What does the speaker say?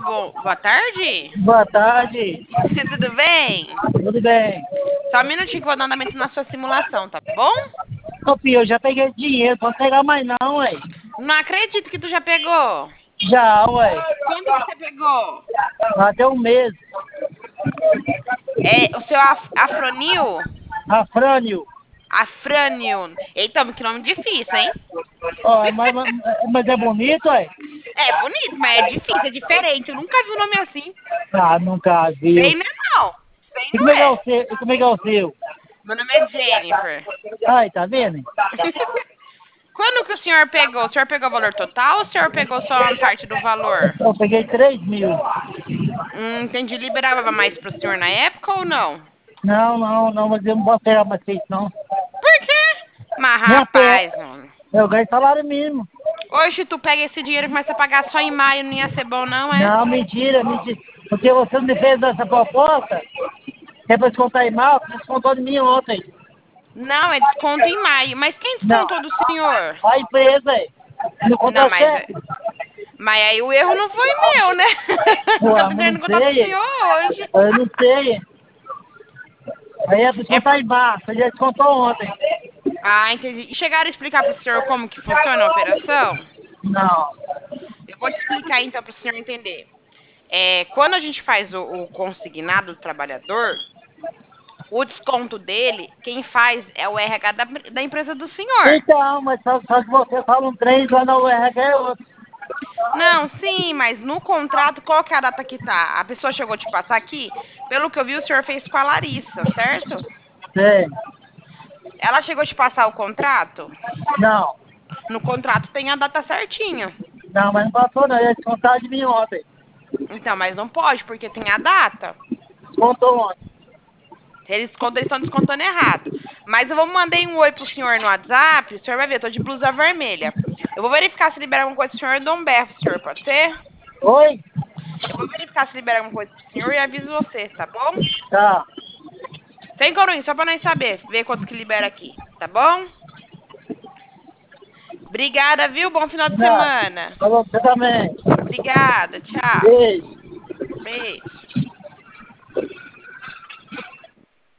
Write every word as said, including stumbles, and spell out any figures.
Bom, boa tarde. Boa tarde, Tudo bem? tudo bem? Só um minutinho que eu vou dar andamento na sua simulação, tá bom? Ô, filho, eu já peguei dinheiro, pode pegar mais não, ué. Não acredito que tu já pegou. Já, ué. Quando que você pegou? Até um mês. É o seu af Afronil? Afrânio. Afrânio. Eita, que nome difícil, hein? Ó, mas, mas, mas é bonito, ué? É bonito, mas é difícil, é diferente. Eu nunca vi um nome assim. Ah, nunca viu. Sei não, não. Sei E não como é que é o é. seu? E como é que é o seu? Meu nome é Jennifer. Ai, tá vendo? Quando que o senhor pegou? O senhor pegou o valor total ou o senhor pegou só uma parte do valor? Eu peguei três mil. Hum, entendi. Liberava mais pro senhor na época ou não? Não, não, não, mas eu não posso pegar mais que isso, não. Por quê? Mas Minha pé, rapaz, mano. eu ganho salário mínimo. Hoje tu pega esse dinheiro e começa a pagar só em maio, não ia ser bom não, é? Não, mentira, mentira. Porque você não me fez essa proposta, que é pra descontar em mal, você descontou de mim ontem. Não, é desconto em maio. Mas quem Não, descontou do senhor? a empresa aí. Não Não, contou mas, cheque? mas aí o erro não foi meu, né? Pô, Porque eu tô mas querendo não contar pro sei. senhor hoje. Eu não sei. Aí é É descontar por... embaixo, ele já descontou ontem. Ah, entendi. E chegaram a explicar pro senhor como que funciona a operação? Não. Eu vou te explicar então para o senhor entender. É, quando a gente faz o, o consignado do trabalhador, o desconto dele, quem faz é o R H da, da empresa do senhor. Então, mas só, só que você fala um trem, lá na U R H é outro. Não, sim, mas no contrato, qual que é a data que tá? A pessoa chegou a te passar aqui? Pelo que eu vi, o senhor fez com a Larissa, certo? Sei. Ela chegou a te passar o contrato? Não. No contrato tem a data certinha. Não, mas não passou não, ele ia descontar de mim ontem. Então, mas não pode, porque tem a data. Descontou ontem. Eles descontam, eles estão descontando errado. Mas eu vou mandar um oi pro senhor no WhatsApp. O senhor vai ver, tô de blusa vermelha. Eu vou verificar se libera alguma coisa pro senhor e dou um berro pro senhor, pode ser? Oi? Eu vou verificar se libera alguma coisa pro senhor e aviso você, tá bom? Tá. Sem coroinha, só pra nós saber. Ver quantos que libera aqui, tá bom? Obrigada, viu? Bom final de Não. semana. Falou pra você também. Obrigada, tchau. Beijo. Beijo.